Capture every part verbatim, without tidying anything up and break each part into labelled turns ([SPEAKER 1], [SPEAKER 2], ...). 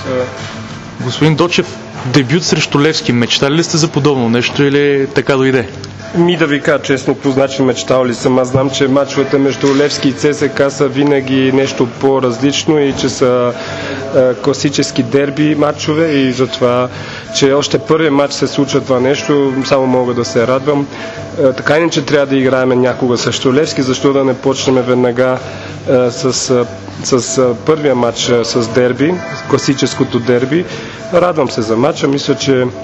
[SPEAKER 1] Господин Дочев, дебют срещу Левски. Мечтали ли сте за подобно нещо или така дойде?
[SPEAKER 2] Ми да ви кажа честно, по начин мечтал ли съм. Аз знам, че мачовете между Левски и ЦСКА са винаги нещо по-различно и че са е, класически дерби мачове и затова, че още първият матч се случва това нещо, само мога да се радвам. Е, така иначе трябва да играем някога срещу Левски, защо да не почнем веднага е, с, с, с първия матч е, с дерби, класическото дерби. Радвам се за матча, мисля, че е,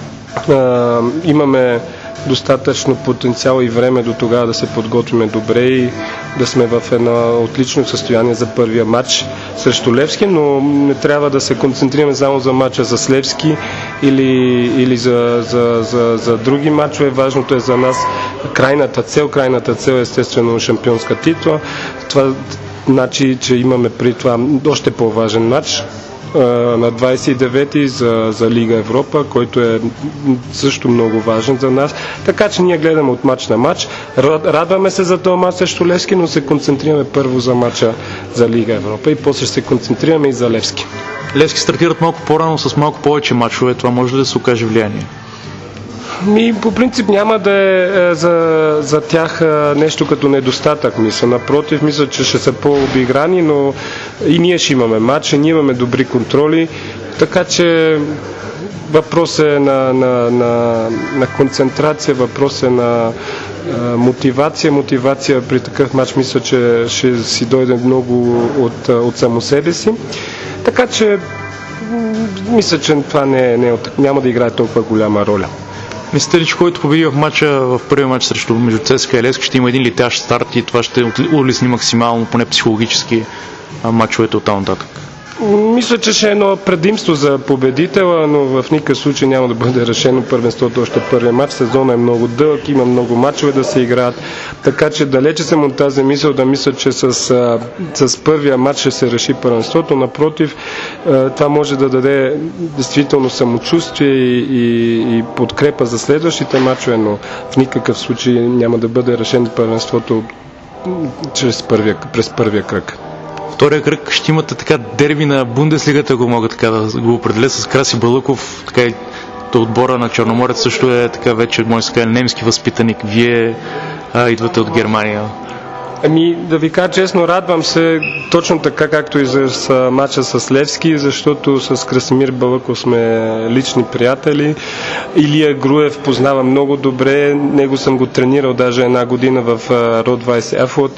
[SPEAKER 2] имаме достатъчно потенциал и време до тогава да се подготвим добре и да сме в едно отлично състояние за първия матч срещу Левски, но не трябва да се концентрираме само за матча с Левски или, или за, за, за, за други матчове. Важното е за нас крайната цел. Крайната цел е естествено шампионска титла. Това значи, че имаме при това още по-важен матч на двадесет и девети за, за Лига Европа, който е също много важен за нас. Така че ние гледаме от матч на матч. Радваме се за този матч срещу Левски, но се концентрираме първо за матча за Лига Европа и после ще се концентрираме и за Левски.
[SPEAKER 1] Левски стартират малко по-рано с малко повече матчове. Това може ли да се окаже влияние?
[SPEAKER 2] Ми, по принцип няма да е за, за тях нещо като недостатък, мисля. Напротив, мисля, че ще са по-обиграни, но и ние ще имаме матч, ние имаме добри контроли, така че въпрос е на, на, на, на концентрация, въпрос е на а, мотивация. Мотивация при такъв матч мисля, че ще си дойде много от, от само себе си. Така че мисля, че това не, не, няма да играе толкова голяма роля.
[SPEAKER 1] Мислите ли, че който победи в матча, в първия матч срещу между ЦСКА и Левски, ще има един летящ старт и това ще улесни максимално, поне психологически, матчовете от там нататък?
[SPEAKER 2] Мисля, че ще е едно предимство за победителя, но в никакъв случай няма да бъде решено първенството още първия матч. Сезонът е много дълъг, има много матчове да се играят, така че далече съм от тази мисъл да мисля, че с, с първия матч ще се реши първенството. Напротив, това може да даде действително самочувствие и, и, и подкрепа за следващите матчове, но в никакъв случай няма да бъде решено първенството чрез първия, през първия кръг.
[SPEAKER 1] Втория кръг ще имате така дерби на Бундеслигата, ако мога така да го определя, с Краси Балъков, така и отбора на Черноморец също е така вече, може да се каже, немски възпитаник. Вие а, идвате от Германия.
[SPEAKER 2] Ами, да ви кажа честно, радвам се точно така, както и за матча с Левски, защото с Красимир Балъков сме лични приятели. Илия Груев познава много добре, него съм го тренирал даже една година в Ро двадесет Ефот.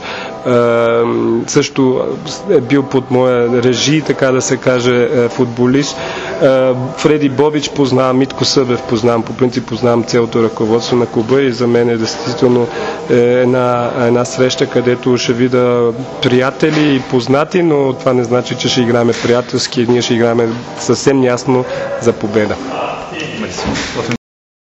[SPEAKER 2] Също е бил под моя режий, така да се каже, футболист. Фреди Бобич познавам, Митко Събев познавам, по принцип познавам цялото ръководство на клуба и за мен е действително една, една среща, където ще видя приятели и познати, но това не значи, че ще играем приятелски, ние ще играем съвсем ясно за победа.